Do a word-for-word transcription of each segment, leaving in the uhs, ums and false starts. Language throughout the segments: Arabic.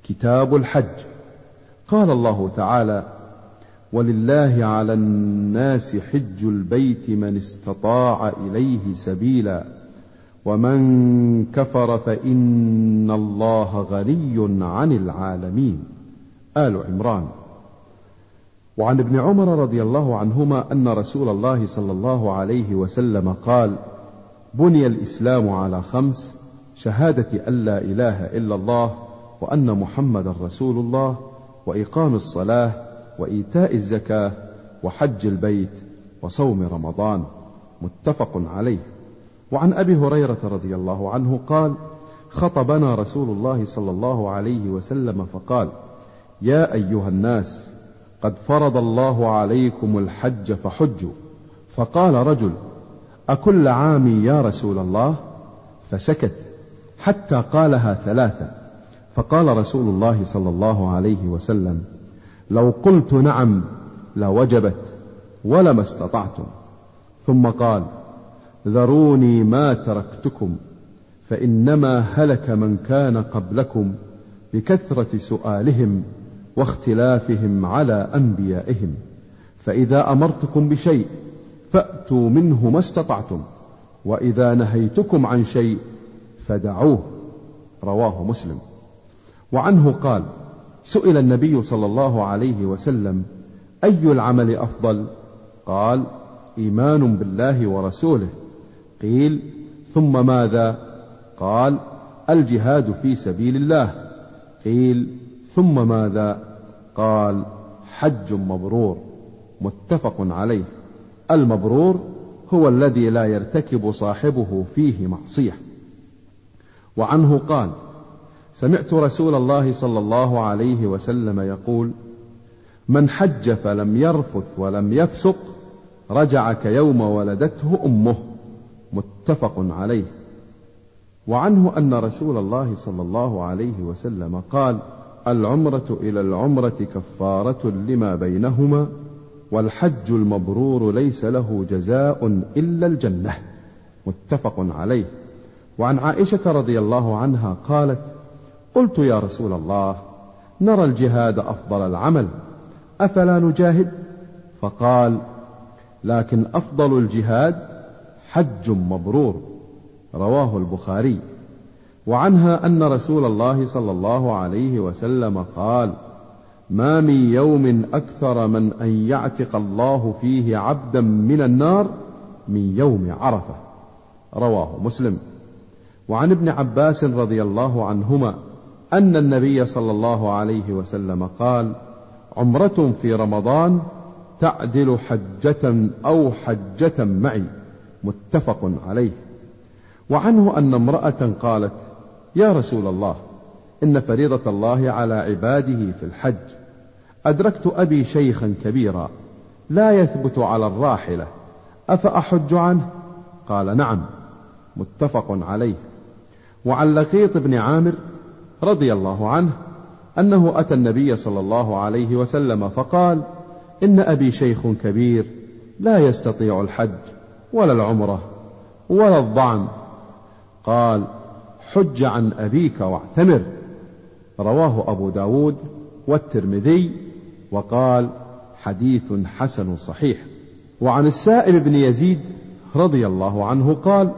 كتاب الحج. قال الله تعالى: ولله على الناس حج البيت من استطاع إليه سبيلا ومن كفر فإن الله غني عن العالمين. آل عمران. وعن ابن عمر رضي الله عنهما أن رسول الله صلى الله عليه وسلم قال: بني الإسلام على خمس: شهادة أن لا إله إلا الله وأن محمد رسول الله وإقام الصلاة وإيتاء الزكاة وحج البيت وصوم رمضان. متفق عليه. وعن أبي هريرة رضي الله عنه قال: خطبنا رسول الله صلى الله عليه وسلم فقال: يا أيها الناس قد فرض الله عليكم الحج فحجوا. فقال رجل: أكل عام يا رسول الله؟ فسكت حتى قالها ثلاثة. فقال رسول الله صلى الله عليه وسلم: لو قلت نعم لوجبت ولما استطعتم. ثم قال: ذروني ما تركتكم فإنما هلك من كان قبلكم بكثرة سؤالهم واختلافهم على أنبيائهم، فإذا أمرتكم بشيء فأتوا منه ما استطعتم، وإذا نهيتكم عن شيء فدعوه. رواه مسلم. وعنه قال: سئل النبي صلى الله عليه وسلم: أي العمل أفضل؟ قال: إيمان بالله ورسوله. قيل: ثم ماذا؟ قال: الجهاد في سبيل الله. قيل: ثم ماذا؟ قال: حج مبرور. متفق عليه. المبرور هو الذي لا يرتكب صاحبه فيه معصية. وعنه قال: سمعت رسول الله صلى الله عليه وسلم يقول: من حج فلم يرفث ولم يفسق رجع كيوم ولدته أمه. متفق عليه. وعنه أن رسول الله صلى الله عليه وسلم قال: العمرة إلى العمرة كفارة لما بينهما، والحج المبرور ليس له جزاء إلا الجنة. متفق عليه. وعن عائشة رضي الله عنها قالت: قلت يا رسول الله، نرى الجهاد أفضل العمل، أفلا نجاهد؟ فقال: لكن أفضل الجهاد حج مبرور. رواه البخاري. وعنها أن رسول الله صلى الله عليه وسلم قال: ما من يوم أكثر من أن يعتق الله فيه عبدا من النار من يوم عرفة. رواه مسلم. وعن ابن عباس رضي الله عنهما أن النبي صلى الله عليه وسلم قال: عمرة في رمضان تعدل حجة أو حجة معي. متفق عليه. وعنه أن امرأة قالت: يا رسول الله، إن فريضة الله على عباده في الحج، أدركت أبي شيخا كبيرا لا يثبت على الراحلة، أفأحج عنه؟ قال: نعم. متفق عليه. وعن لقيط بن عامر رضي الله عنه أنه أتى النبي صلى الله عليه وسلم فقال: إن أبي شيخ كبير لا يستطيع الحج ولا العمرة ولا الضعن. قال: حج عن أبيك واعتمر. رواه أبو داود والترمذي، وقال: حديث حسن صحيح. وعن السائب بن يزيد رضي الله عنه قال: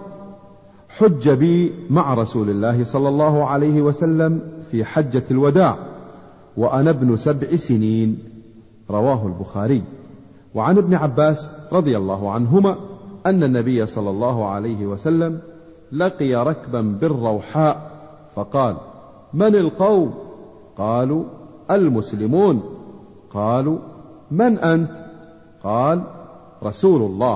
حج بي مع رسول الله صلى الله عليه وسلم في حجة الوداع وأنا ابن سبع سنين. رواه البخاري. وعن ابن عباس رضي الله عنهما أن النبي صلى الله عليه وسلم لقي ركبا بالروحاء فقال: من القوم؟ قالوا: المسلمون. قالوا: من أنت؟ قال: رسول الله.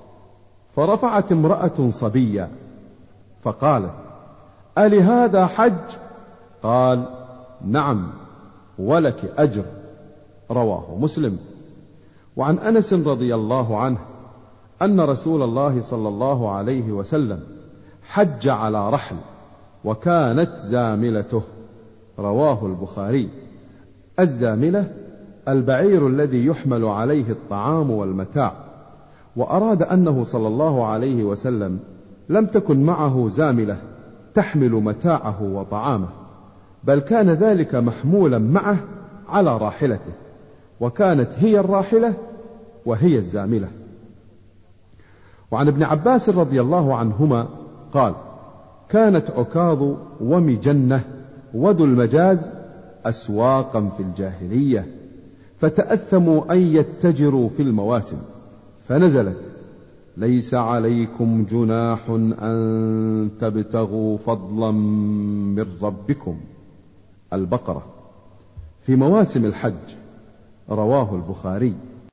فرفعت امرأة صبية فقالت: ألهذا حج؟ قال: نعم ولك أجر. رواه مسلم. وعن أنس رضي الله عنه أن رسول الله صلى الله عليه وسلم حج على رحل وكانت زاملته. رواه البخاري. الزاملة البعير الذي يحمل عليه الطعام والمتاع، وأراد أنه صلى الله عليه وسلم لم تكن معه زاملة تحمل متاعه وطعامه، بل كان ذلك محمولا معه على راحلته، وكانت هي الراحلة وهي الزاملة. وعن ابن عباس رضي الله عنهما قال: كانت عكاظ ومجنة وذو المجاز أسواقا في الجاهلية، فتأثموا أن يتجروا في المواسم، فنزلت: ليس عليكم جناح أن تبتغوا فضلا من ربكم. البقرة. في مواسم الحج. رواه البخاري.